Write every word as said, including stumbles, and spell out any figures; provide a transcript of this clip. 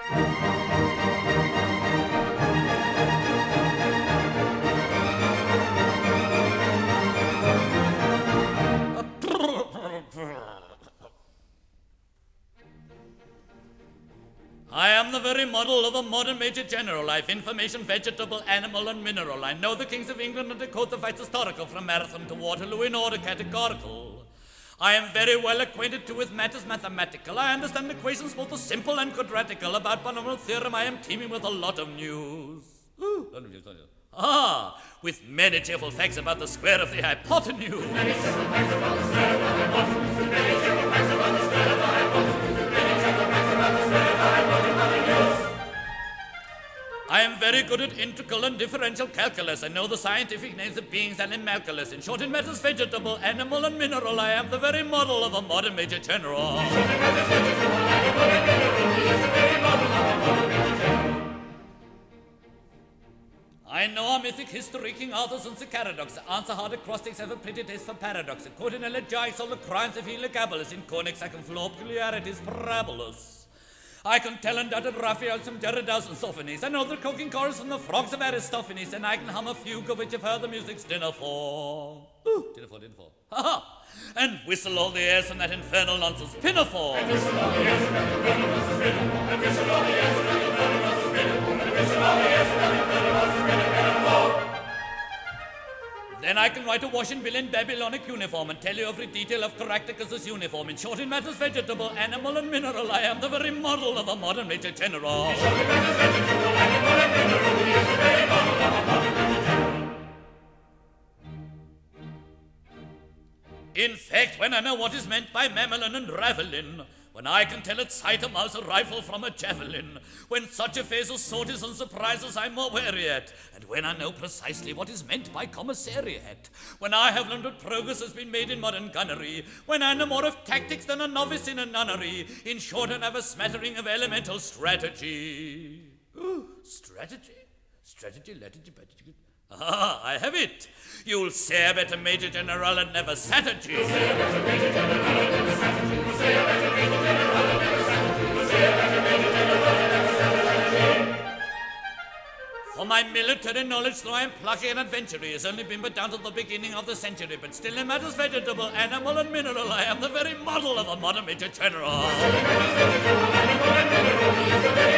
I am the very model of a modern Major General. I've information, vegetable, animal, and mineral. I know the kings of England and decode the fights historical from Marathon to Waterloo in order categorical. I am very well acquainted too with matters mathematical. I understand equations both the simple and quadratical. About binomial theorem I am teeming with a lot of news. Ooh, lot of news, lot of news. Ah, with many cheerful facts about the square of the hypotenuse. With many cheerful facts about the square of the hypotenuse. With many cheerful facts about the square of the hypotenuse. With many cheerful facts about the square of the hypotenuse. I am very good at integral and differential calculus. I know the scientific names of beings and animalculous. In short, in matters vegetable, animal, and mineral, I am the very model of a modern Major General. In short, in matters vegetable, animal, and mineral, he is the very model of a modern Major General. I know our mythic history, King Arthur's and Sir Caradox. The answer hard acrostics have a pretty taste for paradox. According to elegiacs, all the crimes of Heliogabalus. In Cornix, I can flow peculiarities parabolous. I can tell undoubted Raphael from Derrida's and Sophonis. I know the croaking chorus from the frogs of Aristophanes, and I can hum a fugue of which I've heard the music's dinner for. Ooh, dinner for, dinner for. Ha ha! And whistle all the airs from that infernal nonsense pinafore. And whistle all the airs from that infernal nonsense pinafore. And whistle all the airs from that infernal nonsense pinafore. And whistle all the airs from that infernal nonsense pinafore. Then I can write a washing bill in Babylonic uniform and tell you every detail of Caractacus' uniform. In short, in matters vegetable, animal, and mineral, I am the very model of a modern Major General. In short, in matters vegetable, animal, and mineral, he is the very model of a modern Major General. In fact, when I know what is meant by mammalian and ravelin, when I can tell at sight a mouse a rifle from a javelin, when such affairs of sorties and surprises I'm more wary at, and when I know precisely what is meant by commissariat, when I have learned what progress has been made in modern gunnery, when I know more of tactics than a novice in a nunnery, in short, and have a smattering of elemental strategy. Ooh, strategy? Strategy, strategy, strategy. Ah, I have it. You'll say a better Major General and never Saturday. You'll say a better Major General and never Saturday. You'll say a better Major General and never Saturday. You'll say a better Major General and never Saturday. For my military knowledge, though I am plucky and adventurous, has only been but down to the beginning of the century, but still in matters vegetable, animal, and mineral, I am the very model of a modern Major General.